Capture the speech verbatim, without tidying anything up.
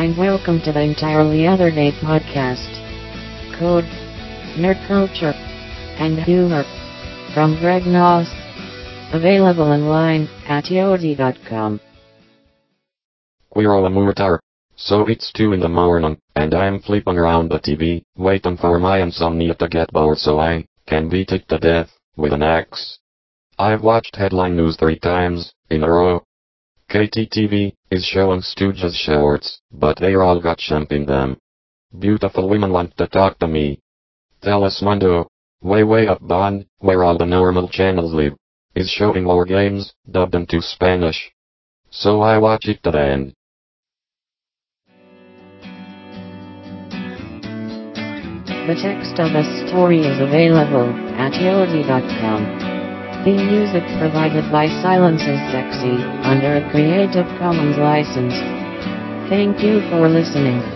and welcome to the Entirely Other Day podcast. Code, nerd culture, and humor from Greg Noss. Available online at yodi dot com. Quiro Amurtar. So it's two in the morning, and I'm flipping around the T V, waiting for my insomnia to get bored so I can beat it to death with an axe. I've watched headline news three times in a row. K T T V is showing Stooges shorts, but they're all got champ in them. Beautiful women want to talk to me. Telemundo, way way up Bond, where all the normal channels live, is showing war games, dubbed into Spanish. So I watch it to the end. The text of the story is available at yodi dot com. Theme music provided by Silence is Sexy, under a Creative Commons license. Thank you for listening.